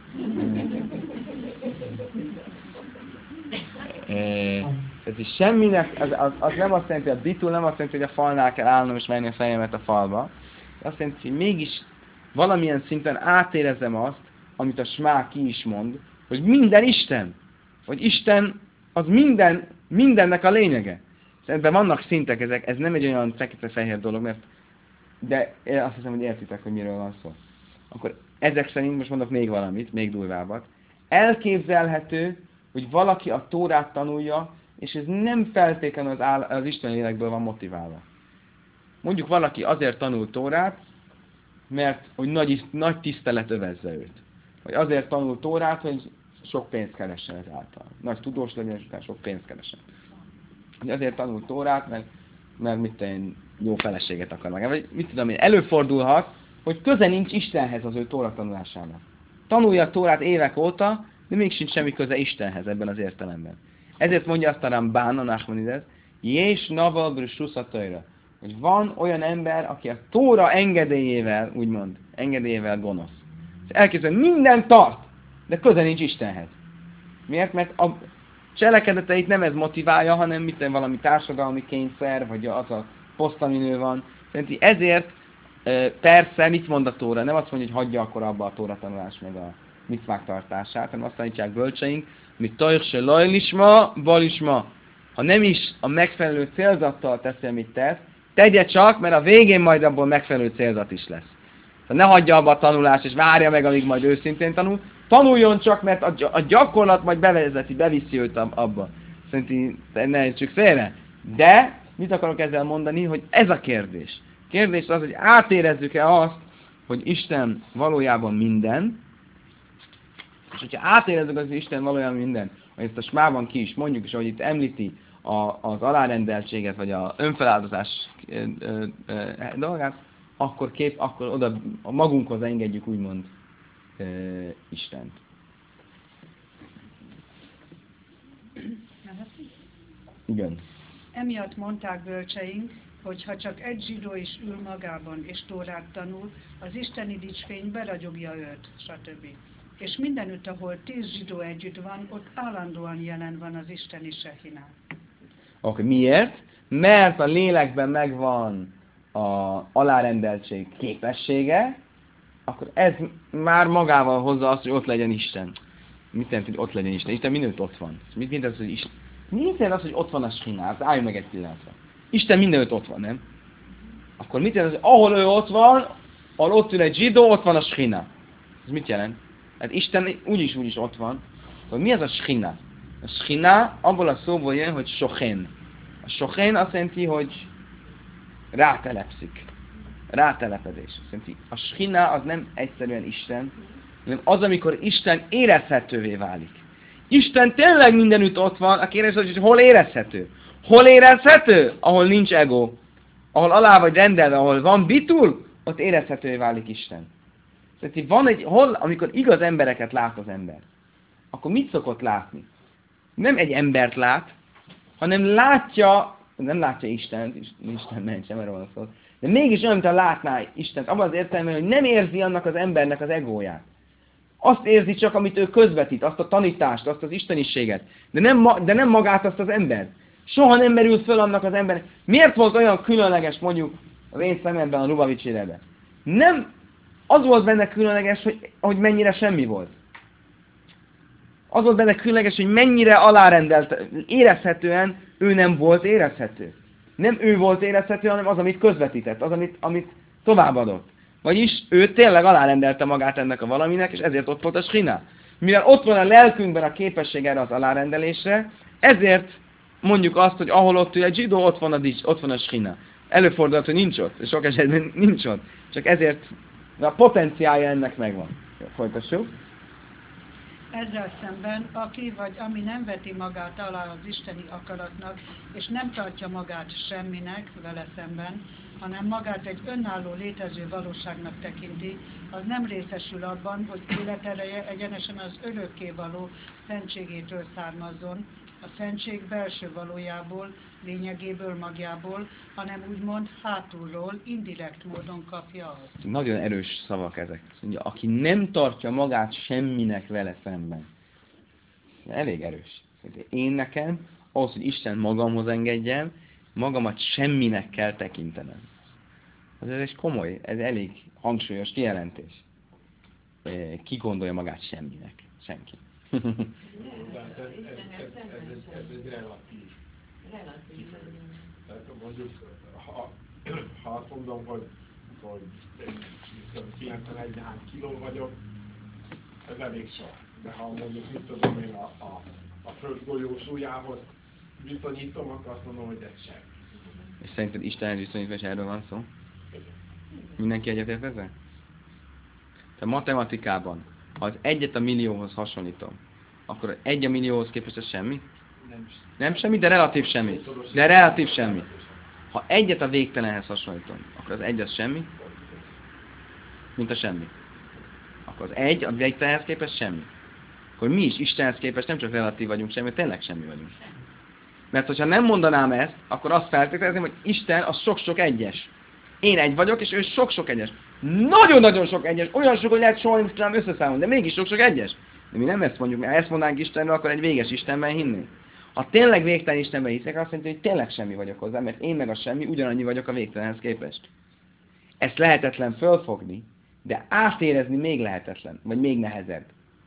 Ez is semminek, az, az, az nem azt jelenti, hogy a bitul nem azt jelenti, hogy a falnál kell állnom és menni a fejemet a falba. Azt jelenti, hogy mégis valamilyen szinten átérezem azt, amit a smá ki is mond, hogy minden Isten, hogy Isten az minden, mindennek a lényege. Ebben vannak szintek, ezek, ez nem egy olyan fekete-fehér dolog, mert de azt hiszem, hogy értitek, hogy miről van szó. Akkor ezek szerint, most mondok még valamit, még durvábbat, elképzelhető, hogy valaki a Tórát tanulja, és ez nem feltétlenül az, áll, az Isten lélekből van motiválva. Mondjuk valaki azért tanul Tórát, mert hogy nagy, nagy tisztelet övezze őt. Vagy azért tanul Tórát, hogy sok pénzt keressen ezáltal. Nagy tudós legyen, és utána sok pénzt keressen. Vagy azért tanul Tórát, mert, mert mit én jó feleséget akar meg. Vagy mit tudom én, előfordulhat, hogy köze nincs Istenhez az ő Tóra tanulásának. Tanulja a Tórát évek óta, de még sincs semmi köze Istenhez ebben az értelemben. Ezért mondja azt a Rambán, a Nachmanides, Jés naval brüsszuszatőre, hogy van olyan ember, aki a Tóra engedélyével, úgymond, engedélyével gonosz. Elképzelhető, minden tart, de köze nincs Istenhez. Miért? Mert a cselekedeteit nem ez motiválja, hanem mit valami társadalmi kényszer, vagy az a poszt, amin ő van. Szerintem ezért persze mit mond a Tóra? Nem azt mondja, hogy hagyja akkor abba a Tóra tanulás, meg a micvák tartását, hanem azt tanítják bölcseink, mit tajrse lajlisma, balisma. Ha nem is a megfelelő célzattal teszi, amit tesz, tegye csak, mert a végén majd abból megfelelő célzat is lesz. Tehát ne hagyja abba a tanulást, és várja meg, amíg majd őszintén tanul. Tanuljon csak, mert a gyakorlat majd bevezeti, beviszi őt abba. Szerintem ne értsük félre. De mit akarok ezzel mondani, hogy ez a kérdés. Kérdés az, hogy átérezzük-e azt, hogy Isten valójában minden, és hogyha átérezzük az, hogy Isten valójában minden, hogy ezt a smában ki is mondjuk, és ahogy itt említi a, az alárendeltséget, vagy az önfeláldozás ö, ö, ö, dolgát, akkor, kép, akkor oda a magunkhoz engedjük úgymond ö, Istent. Igen. Emiatt mondták bölcseink, hogy ha csak egy zsidó is ül magában és Tórát tanul, az isteni dicsfény beragyogja őt, stb. És mindenütt, ahol tíz zsidó együtt van, ott állandóan jelen van az isteni sehiná. Oké, okay, miért? Mert a lélekben megvan a alárendeltség képessége, akkor ez már magával hozza azt, hogy ott legyen Isten. Mit jelent, hogy ott legyen Isten? Isten mindenütt ott van. Mit jelent az, hogy Isten? Mit jelent az, hogy ott van a Sinát? Álljunk meg egy pillanatra. Isten mindenütt ott van, nem? Akkor mit jelent az, hogy ahol ő ott van, ahol ott ül egy zsidó, ott van a Shina. Ez mit jelent? Hát Isten úgyis úgyis ott van. Hogy mi az a Shina? A Shina abból a szóból jön, hogy sochen. A sochen azt jelenti, hogy rátelepszik. Rátelepedés. Azt jelenti, a Shina az nem egyszerűen Isten, hanem az, amikor Isten érezhetővé válik. Isten tényleg mindenütt ott van, a kérdés az, hogy hol érezhető? Hol érezhető? Ahol nincs ego. Ahol alá vagy rendelve, ahol van bitul, ott érezhetővé válik Isten. Tehát van egy, hol, amikor igaz embereket lát az ember, akkor mit szokott látni? Nem egy embert lát, hanem látja, nem látja Istent, Isten ment sem, erről van szó, de mégis olyan, mintha látná Istent, abban az értelemben, hogy nem érzi annak az embernek az egóját. Azt érzi csak, amit ő közvetít, azt a tanítást, azt az isteniséget, de nem, ma, de nem magát azt az embert. Soha nem merült föl annak az embernek. Miért volt olyan különleges, mondjuk, az én szememben a Lubavitch élebe? Nem az volt benne különleges, hogy, hogy mennyire semmi volt. Az volt benne különleges, hogy mennyire alárendelt, érezhetően ő nem volt érezhető. Nem ő volt érezhető, hanem az, amit közvetített, az, amit, amit továbbadott. Vagyis ő tényleg alárendelte magát ennek a valaminek, és ezért ott volt a Shina. Mivel ott van a lelkünkben a képesség erre az alárendelésre, ezért mondjuk azt, hogy ahol ott ül egy zsidó, ott van a, ott van a Shina. Előfordulhat, hogy nincs ott, és sok esetben nincs ott. Csak ezért a potenciálja ennek megvan. Jó, folytassuk. Ezzel szemben, aki vagy ami nem veti magát alá az isteni akaratnak, és nem tartja magát semminek vele szemben, hanem magát egy önálló létező valóságnak tekinti, az nem részesül abban, hogy életereje egyenesen az örökkévaló szentségétől származzon, a szentség belső valójából, lényegéből, magjából, hanem úgymond hátulról, indirekt módon kapja azt. Nagyon erős szavak ezek. Mondja, aki nem tartja magát semminek vele szemben. Elég erős. Én nekem, ahhoz, hogy Isten magamhoz engedjem, magamat semminek kell tekintenem. Ez egy komoly, ez elég hangsúlyos kijelentés. Ki gondolja magát semminek? Senki. Ez, ez, ez, ez, ez egy relatív. Relatív. Tehát mondjuk, ha, ha azt mondom, hogy, hogy kilencvenegy kiló vagyok, ez elég sok. De ha mondjuk, mit tudom én, a, a, a földgolyó súlyához viszonyítom, akkor azt mondom, hogy ez sem. És szerinted Istenhez viszonyítva, és erről van szó? Mindenki egyetért ezzel? Tehát matematikában, ha az egyet a millióhoz hasonlítom, akkor egy a millióhoz képest ez semmi? Nem, Nem semmi, de relatív semmi. De relatív semmi. Ha egyet a végtelenhez hasonlítom, akkor az egy az semmi, mint a semmi. Akkor az egy a végtelenhez képest semmi. Akkor mi is Istenhez képest nem csak relatív vagyunk semmi, tényleg semmi vagyunk. Mert hogyha nem mondanám ezt, akkor azt feltételezném, hogy Isten az sok-sok egyes. Én egy vagyok, és ő sok-sok egyes. Nagyon-nagyon sok egyes. Olyan sok, hogy lehet soha nem tudnám összeszámolni, de mégis sok-sok egyes. De mi nem ezt mondjuk, mert ha ezt mondanánk Istenről, akkor egy véges Istenben hinnénk. Ha tényleg végtelen Istenben hiszek, azt jelenti, hogy tényleg semmi vagyok hozzá, mert én meg a semmi ugyanannyi vagyok a végtelenhez képest. Ezt lehetetlen fölfogni, de átérezni még lehetetlen, vagy még nehezebb.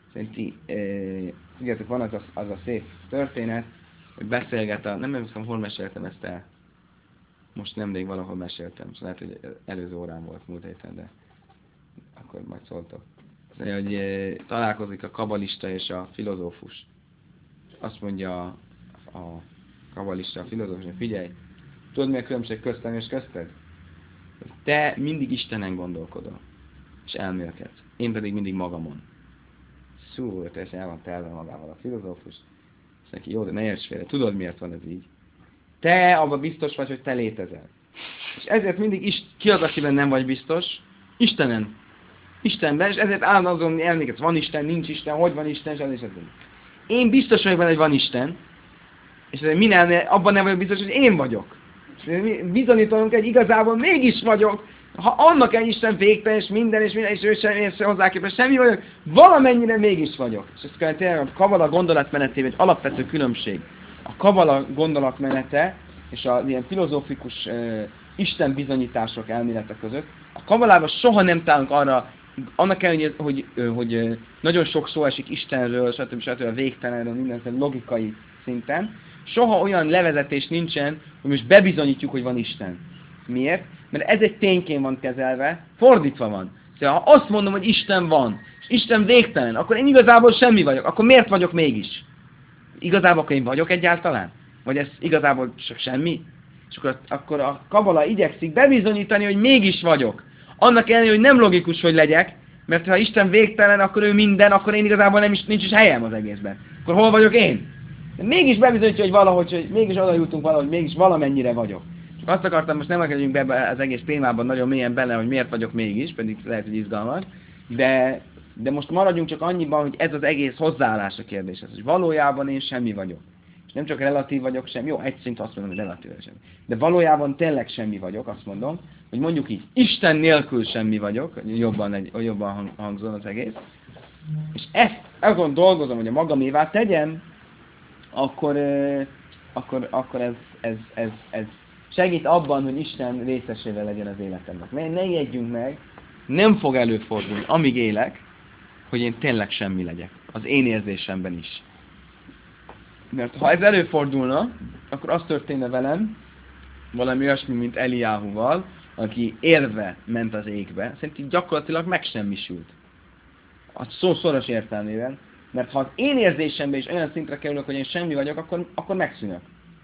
Szerinti, e, tudjátok, van az a, az a szép történet, hogy beszélget a, nem emlékszem, hol meséltem ezt el. Most nemrég valahol meséltem, szóval lehet, hogy előző órán volt múlt héten, de akkor majd szóltok. Azt mondja, hogy e, találkozik a kabalista és a filozófus. Azt mondja a, a kabalista, a filozófus, hogy figyelj, tudod mi a különbség köztem és közted? Te mindig Istenen gondolkodol, és elmélkedsz. Én pedig mindig magamon. Szú, teljesen el van telve magával a filozófus. Azt neki, jó, de ne érts félre, tudod miért van ez így? Te abban biztos vagy, hogy te létezel. És ezért mindig is, ki az, akiben nem vagy biztos? Istenen. Istenben, és ezért állandóan azon elmékedsz, van Isten, nincs Isten, hogy van Isten, és az is ez. Én biztos vagyok benne, hogy van Isten, és minden, abban nem vagyok biztos, hogy én vagyok. Bizonyítanunk, hogy igazából mégis vagyok. Ha annak egy Isten végtelen, és minden, és minden, és ő sem érsz hozzá képest semmi vagyok, valamennyire mégis vagyok. És ez kell tényleg a kabala gondolatmenetében egy alapvető különbség. A kabala gondolatmenete és a ilyen filozófikus uh, Isten bizonyítások elmélete között. A kabalában soha nem találunk arra, annak ellenére, hogy, hogy, hogy nagyon sok szó esik Istenről, stb. stb. A végtelenről, mindenféle logikai szinten. Soha olyan levezetés nincsen, hogy most bebizonyítjuk, hogy van Isten. Miért? Mert ez egy tényként van kezelve, fordítva van. Szóval ha azt mondom, hogy Isten van, és Isten végtelen, akkor én igazából semmi vagyok. Akkor miért vagyok mégis? Igazából akkor én vagyok egyáltalán? Vagy ez igazából csak semmi? És akkor, akkor a kabala igyekszik bebizonyítani, hogy mégis vagyok. Annak ellenére, hogy nem logikus, hogy legyek, mert ha Isten végtelen, akkor ő minden, akkor én igazából nem is, nincs is helyem az egészben. Akkor hol vagyok én? De mégis bebizonyítja, hogy valahogy, hogy mégis oda jutunk valahogy, mégis valamennyire vagyok. Csak azt akartam, most nem akarjunk be az egész témában nagyon mélyen bele, hogy miért vagyok mégis, pedig lehet, hogy izgalmas, de, de most maradjunk csak annyiban, hogy ez az egész hozzáállás a kérdéshez, hogy valójában én semmi vagyok. És nem csak relatív vagyok sem, jó, egy szint azt mondom, hogy relatív sem. De valójában tényleg semmi vagyok, azt mondom, hogy mondjuk így, Isten nélkül semmi vagyok, hogy jobban, egy, jobban hangzol az egész, és ezt azon dolgozom, hogy a magamévá tegyem, akkor, euh, akkor, akkor ez, ez, ez, ez segít abban, hogy Isten részesével legyen az életemnek. Ne, ne jeggyünk meg, nem fog előfordulni, amíg élek, hogy én tényleg semmi legyek. Az én érzésemben is. Mert ha ez előfordulna, akkor az történne velem, valami olyasmi, mint Eliáhuval, aki érve ment az égbe, szerintem gyakorlatilag megsemmisült. A szó szoros értelmében. Mert ha az én érzésemben is olyan szintre kerülök, hogy én semmi vagyok, akkor, akkor megszűnök.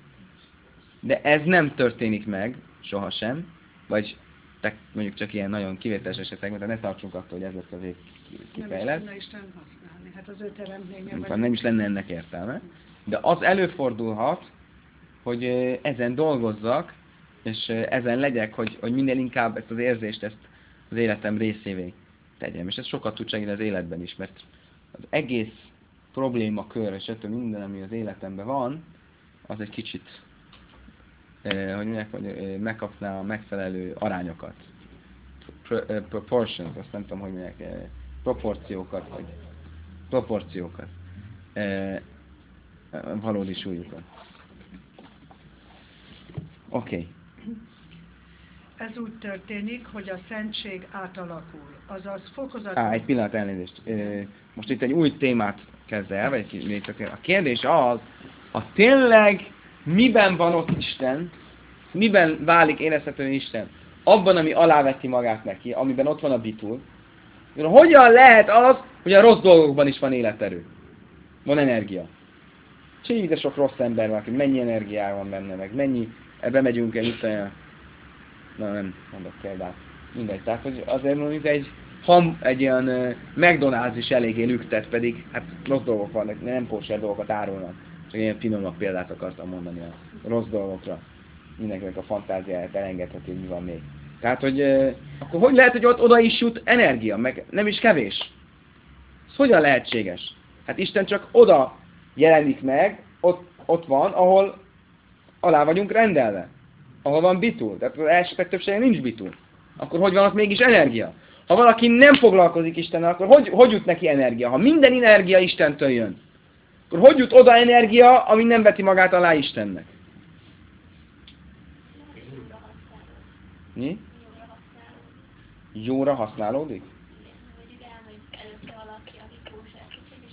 De ez nem történik meg, sohasem, vagy te, mondjuk csak ilyen nagyon kivételes esetekben, tehát ne tartsunk attól, hogy ez lesz a vég kifejlet. Nem is tudna Isten használni, hát az ő teremtménye. Nem is lenne ennek értelme. De az előfordulhat, hogy ezen dolgozzak, és ezen legyek, hogy, hogy minél inkább ezt az érzést, ezt az életem részévé tegyem. És ez sokat tud segíteni az életben is, mert az egész problémakör, és ettől minden, ami az életemben van, az egy kicsit, eh, hogy mondják, hogy eh, megkapná a megfelelő arányokat. Pro, eh, proportions, azt nem tudom, hogy mondják, eh, proporciókat, vagy proporciókat. Eh, valódi súlyukat. Oké. Okay. Ez úgy történik, hogy a szentség átalakul, azaz fokozatosan... Á, egy pillanat, elnézést. Most itt egy új témát kezd el, vagy egy, a kérdés az, ha tényleg miben van ott Isten, miben válik érezhetően Isten? Abban, ami aláveti magát neki, amiben ott van a bitul. Hogyan lehet az, hogy a rossz dolgokban is van életerő? Van energia. Csí, de sok rossz ember van, hogy mennyi energiá van benne, meg mennyi, ebbe megyünk el itt olyan... Na nem, mondok példát. Mindegy, tehát hogy azért mondjuk egy, ham, egy ilyen uh, McDonald's is eléggé lüktet, pedig hát rossz dolgok vannak, nem kóser dolgokat árulnak. Csak ilyen finomabb példát akartam mondani a rossz dolgokra. Mindenkinek a fantáziáját elengedheti, hogy mi van még. Tehát, hogy uh, akkor hogy lehet, hogy ott oda is jut energia, meg nem is kevés? Ez hogyan lehetséges? Hát Isten csak oda jelenik meg, ott, ott van, ahol alá vagyunk rendelve. Ahol van bitul. Tehát az esetek többsége nincs bitul. Akkor hogy van ott mégis energia? Ha valaki nem foglalkozik Istennel, akkor hogy, hogy jut neki energia? Ha minden energia Istentől jön, akkor hogy jut oda energia, ami nem veti magát alá Istennek? Mi? Jóra használódik? Mondjuk elmegy előtte valaki, aki kóser, és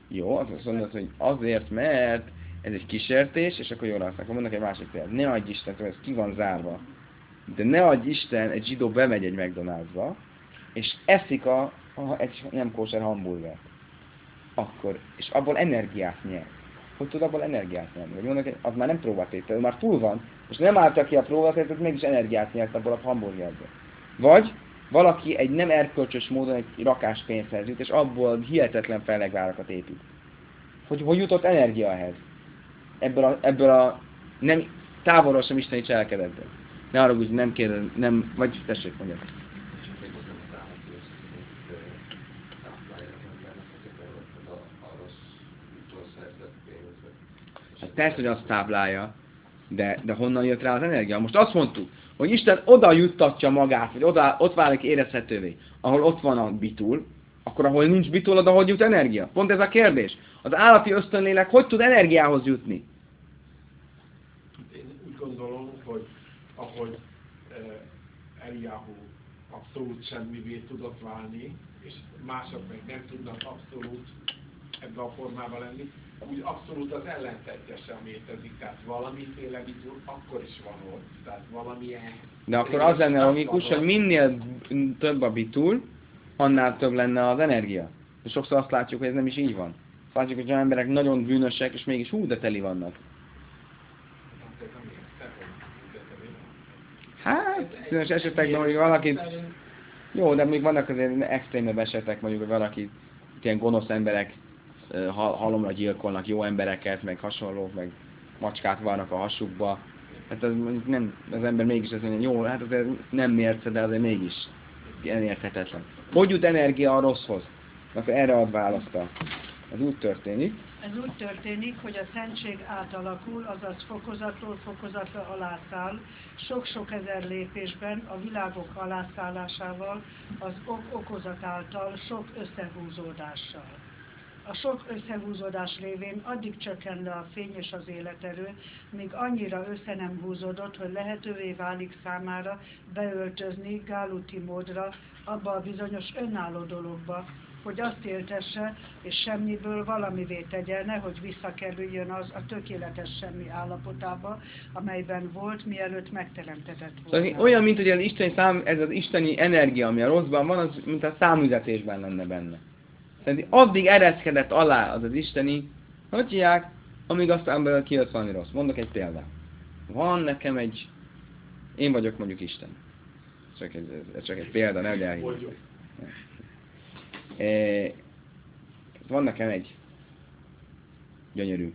Jó, az azt mondod, hogy azért, mert ez egy kísértés, és akkor jól alszak. Mondok egy másik példát. Ne adj Isten, tudom, ez ki van zárva. De ne adj Isten, egy zsidó bemegy egy McDonald'sba, és eszik a, a, egy nem kóser hamburgert. Akkor, és abból energiát nyer. Hogy tud abból energiát nyerni? Vagy mondok, az már nem próbatétel, ő már túl van, és nem állta ki a próbatételt, mégis energiát nyert abból a hamburgerből. Vagy valaki egy nem erkölcsös módon egy rakás pénzhez jut, és abból hihetetlen fellegvárakat épít. Hogy hogy jutott energia ehhez? Ebből a, ebből a nem, távolról sem isteni cselekedetből. Ne arra úgy, nem kérdez, nem, vagy tessék, mondjad. Csak még az nem az állati összeszedett táplája az embernek, ez a, a rossztól szerzett pénz. Hát persze, hogy azt táplálja, de, de honnan jött rá az energia? Most azt mondtuk, hogy Isten oda juttatja magát, vagy oda, ott válik érezhetővé, ahol ott van a bitul, akkor ahol nincs bitul, oda hogy jut energia? Pont ez a kérdés. Az állati ösztönlélek hogy tud energiához jutni? Én úgy gondolom, hogy ahogy uh, Eliáhu abszolút semmivé tudott válni, és mások meg nem tudnak abszolút ebbe a formába lenni, úgy abszolút az ellentétje sem létezik, tehát valamiféle bitul akkor is van ott, tehát valamilyen... De akkor az lenne logikus, hogy minél több a bitul, annál több lenne az energia. De sokszor azt látjuk, hogy ez nem is így van. Azt látjuk, hogy olyan emberek nagyon bűnösek, és mégis hú, de teli vannak. Azért nem érte, hogy de te mi? Hát, bizonyos esetekben, hogy valakit... Jó, de még vannak azért extrémebb esetek, mondjuk, hogy valaki ilyen gonosz emberek halomra gyilkolnak jó embereket, meg hasonlók, meg macskát varnak a hasukba. Hát az mondjuk nem, az ember mégis azt mondja, jó, hát azért nem mérce, de azért mégis elérthetetlen. Hogy jut energia a rosszhoz? Akkor erre ad választ. Ez úgy történik. Ez úgy történik, hogy a szentség átalakul, azaz fokozatról fokozatra alászáll, sok-sok ezer lépésben a világok alászállásával, az ok-okozat által, sok összehúzódással. A sok összehúzódás révén addig csökken le a fény és az életerő, míg annyira össze nem húzódott, hogy lehetővé válik számára beöltözni gáluti módra abba a bizonyos önálló dologba, hogy azt éltesse, és semmiből valamivé tegye, nehogy visszakerüljön az a tökéletes semmi állapotába, amelyben volt, mielőtt megteremtetett volna. Szóval olyan, mint hogy az isteni szám, ez az isteni energia, ami a rosszban van, az mint a számüzetésben lenne benne. Szóval addig ereszkedett alá az az isteni, hogy hívják, amíg aztán belőle kijött valami rossz. Mondok egy példát. Van nekem egy... Én vagyok mondjuk Isten. Csak egy, ez csak egy példa, ne elhívjuk. E, van nekem egy gyönyörű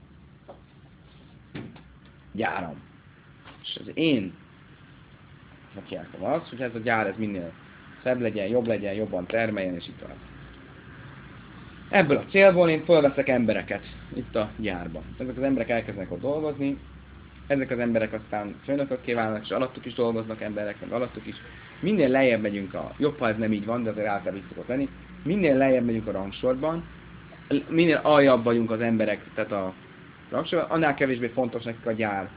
gyáram. És az én hagyjákom az, hogy ez a gyár ez minél szebb legyen, jobb legyen, jobban termeljen, és itt tovább. Ebből a célból én fölveszek embereket itt a gyárban. Ezek az emberek elkezdenek ott dolgozni, ezek az emberek aztán főnökökké válnak, és alattuk is dolgoznak emberek, meg alattuk is. Minél lejjebb megyünk a, jobb, ha ez nem így van, de azért általában így szokott lenni, minél lejjebb megyünk a rangsorban, minél aljabb vagyunk az emberek, tehát a rangsorban, annál kevésbé fontos nekik a gyár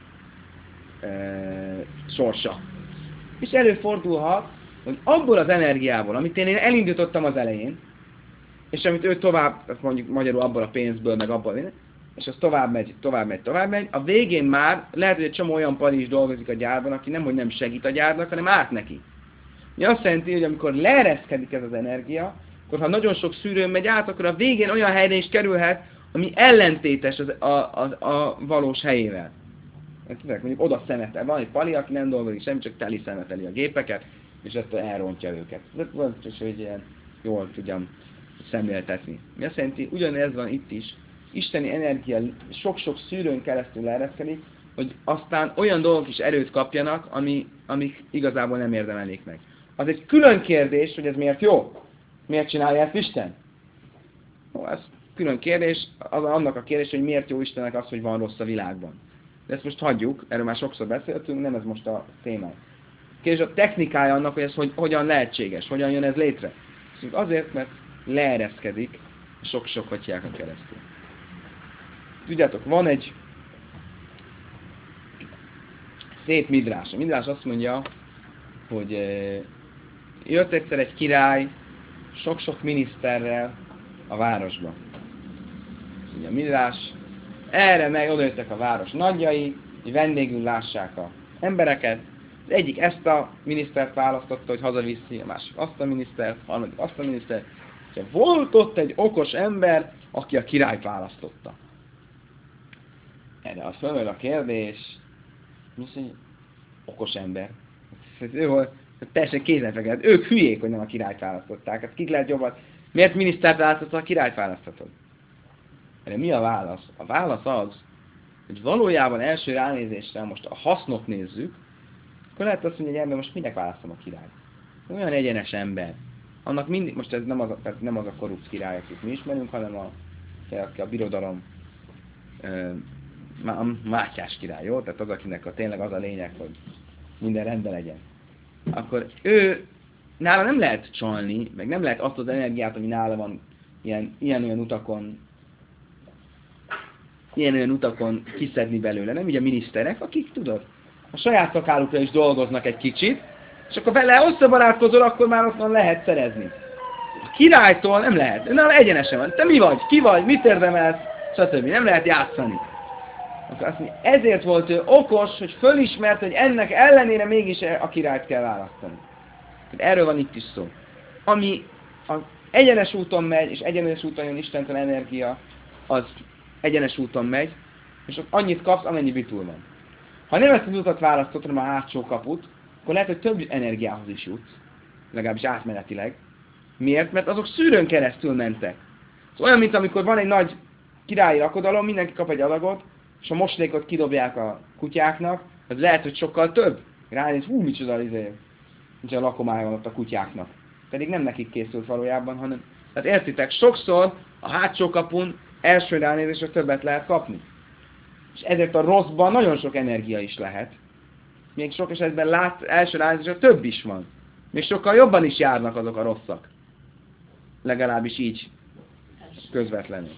e, sorsa. És előfordulhat, hogy abból az energiából, amit én elindítottam az elején, és amit ő tovább, azt mondjuk magyarul abból a pénzből, meg abból, és az tovább megy, tovább megy, tovább megy, a végén már lehet, hogy egy csomó olyan pali is dolgozik a gyárban, aki nem, hogy nem segít a gyárnak, hanem árt neki. Mi azt jelenti, hogy amikor leereszkedik ez az energia, akkor ha nagyon sok szűrőn megy át, akkor a végén olyan helyre is kerülhet, ami ellentétes az, a, a, a valós helyével. Mondjuk oda szemetel. Van egy pali, aki nem dolgozik semmi, csak teli szemeteli a gépeket, és ettől elrontja őket. És hogy ilyen jól tudjam szemléltetni. Mi azt jelenti, ugyanez van itt is, isteni energia sok-sok szűrőn keresztül leereszkedik, hogy aztán olyan dolgok is erőt kapjanak, ami, amik igazából nem érdemelnék meg. Az egy külön kérdés, hogy ez miért jó. Miért csinálja ezt Isten? Ó, ez külön kérdés, az annak a kérdés, hogy miért jó Istennek az, hogy van rossz a világban. De ezt most hagyjuk, erről már sokszor beszéltünk, nem ez most a téma. Kérdés a technikája annak, hogy ez hogy, hogyan lehetséges, hogyan jön ez létre. Azért, mert leereszkedik sok-sok hagyjákon keresztül. Tudjátok, van egy szép midrás. A midrás azt mondja, hogy eh, jött egyszer egy király sok-sok miniszterrel a városba. mondja a Midrás. Erre meg odajöttek a város nagyjai, hogy vendégül lássák a embereket. Az egyik ezt a minisztert választotta, hogy hazaviszi, a másik azt a minisztert, a harmadik azt a minisztert. És volt ott egy okos ember, aki a királyt választotta. Erre az fölmerül a kérdés, mi az, hogy okos ember? Ez, ő volt, teljesen kézenfekvő. Ők hülyék, hogy nem a királyt választották. Hát kik lehet jobban? Miért minisztert választotta, a királyt választhatod? Erre mi a válasz? A válasz az, hogy valójában első ránézésre most a hasznot nézzük, akkor lehet azt mondani, hogy ember, most minek választom a királyt? Olyan egyenes ember. Annak mindig, most ez nem az a, nem az a korrupt király, akit mi ismerünk, hanem a, a, a birodalom a Mátyás király, jó? Tehát az, akinek a, tényleg az a lényeg, hogy minden rendben legyen. Akkor ő, nála nem lehet csalni, meg nem lehet azt az energiát, ami nála van ilyen, ilyen-olyan utakon ilyen-olyan utakon kiszedni belőle. Nem így a miniszterek, akik, tudod, a saját szakálukra is dolgoznak egy kicsit, és akkor vele összebarátkozol, akkor már ott lehet szerezni. A királytól nem lehet. Nála egyenesen van. Te mi vagy? Ki vagy? Mit érdemelsz? Stb. Nem lehet játszani. Akkor azt mondja, ezért volt ő okos, hogy fölismert, hogy ennek ellenére mégis a királyt kell választani. Erről van itt is szó. Ami az egyenes úton megy, és egyenes úton jön Istentől energia, az egyenes úton megy, és ott annyit kapsz, amennyi bitul van. Ha nem ezt az utat választod, hanem a hátsó kaput, akkor lehet, hogy több energiához is jutsz, legalábbis átmenetileg. Miért? Mert azok szűrőn keresztül mentek. Ez olyan, mint amikor van egy nagy királyi lakodalom, mindenki kap egy adagot, és a moslékot kidobják a kutyáknak, az lehet, hogy sokkal több. Ránéz, hú, micsoda izé, micsoda lakomája van ott a kutyáknak. Pedig nem nekik készült valójában, hanem... Tehát értitek, sokszor a hátsó kapun első ránézésre többet lehet kapni. És ezért a rosszban nagyon sok energia is lehet. Még sok esetben lát, első ránézésre több is van. Még sokkal jobban is járnak azok a rosszak. Legalábbis így közvetlenül.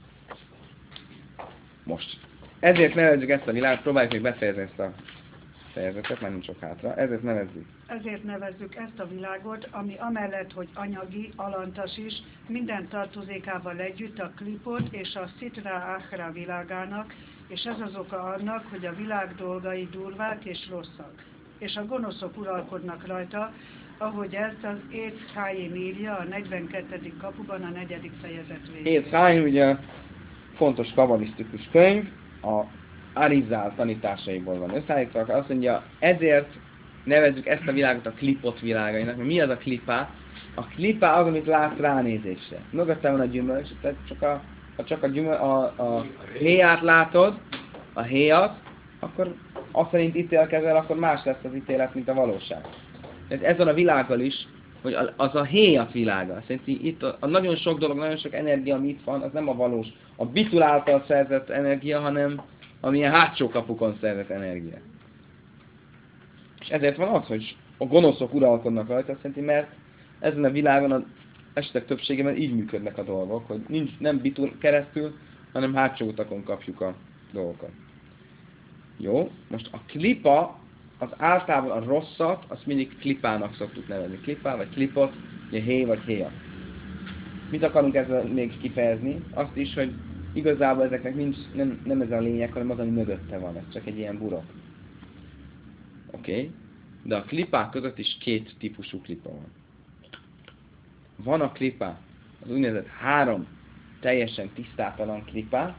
Most. Ezért nevezzük ezt a világot, próbáljuk még befejezni ezt a fejezetet, már nincs sok hátra. Ezért nevezzük. Ezért nevezzük ezt a világot, ami amellett, hogy anyagi, alantas is, minden tartozékával együtt a klipot és a szitra áhra világának, és ez az oka annak, hogy a világ dolgai durvák és rosszak, és a gonoszok uralkodnak rajta, ahogy ezt az Éc Háim írja a negyvenkettedik kapuban a negyedik fejezet végén. Éc Háim ugye fontos kabalisztikus könyv, a Arizál tanításaiból van összeállítva, azt mondja, ezért nevezzük ezt a világot a klipot világainak, mert mi az a klipá? A klipá az, amit látsz ránézésre. Mögötte van a gyümölcs, tehát csak a, ha csak a, gyümöl, a, a héját látod, a héjat, akkor azt szerint ítélkezel, akkor más lesz az ítélet, mint a valóság. Ez, ez van a világgal is, hogy az a héjat világa. Szerintem itt a, a nagyon sok dolog, nagyon sok energia, ami itt van, az nem a valós, a bitul által szerzett energia, hanem amilyen hátsó kapukon szerzett energia. És ezért van az, hogy a gonoszok uralkodnak rajta, szerintem, mert ezen a világon az esetek többségében így működnek a dolgok, hogy nincs, nem bitul keresztül, hanem hátsó utakon kapjuk a dolgokat. Jó, most a klipa, az általában a rosszat, azt mindig klipának szoktuk nevezni. Klipá, vagy klipot, ugye hé, vagy héja. Mit akarunk ezzel még kifejezni? Azt is, hogy igazából ezeknek nincs, nem, nem ez a lényeg, hanem az, ami mögötte van. Ez csak egy ilyen burok. Oké. Okay. De a klipák között is két típusú klipa van. Van a klipa, az úgynevezett három teljesen tisztátalan klipa,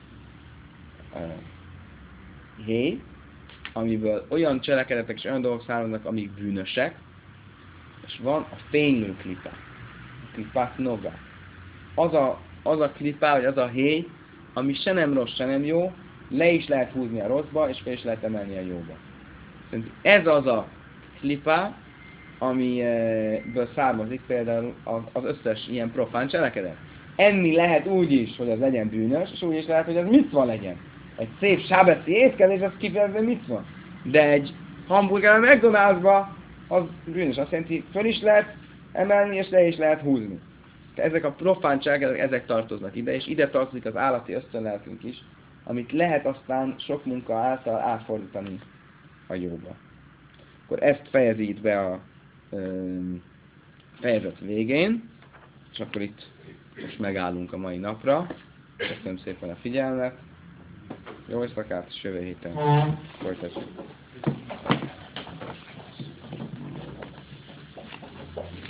hé, amiből olyan cselekedetek és olyan dolgok származnak, amik bűnösek, és van a fénylő klipa, a klipát noga. Az a, az a klipa, vagy az a héj, ami se nem rossz, se nem jó, le is lehet húzni a rosszba, és fel is lehet emelni a jóba. Szerintem ez az a klipa, amiből származik például az összes ilyen profán cselekedet. Enni lehet úgy is, hogy az legyen bűnös, és úgy is lehet, hogy az micva legyen. Egy szép sábeci étkezés, az kifejezően micva. De egy hamburger a McDonald'sba, az bűnös. Azt jelenti, föl is lehet emelni, és le is lehet húzni. De ezek a profán cselekedetek, ezek tartoznak ide, és ide tartozik az állati ösztönlelkünk is, amit lehet aztán sok munka által átfordítani a jóba. Akkor ezt fejezi itt be a um, fejezet végén, és akkor itt most megállunk a mai napra. Köszönöm szépen a figyelmet. Jó éjszakát, és jövő héten folytatjuk.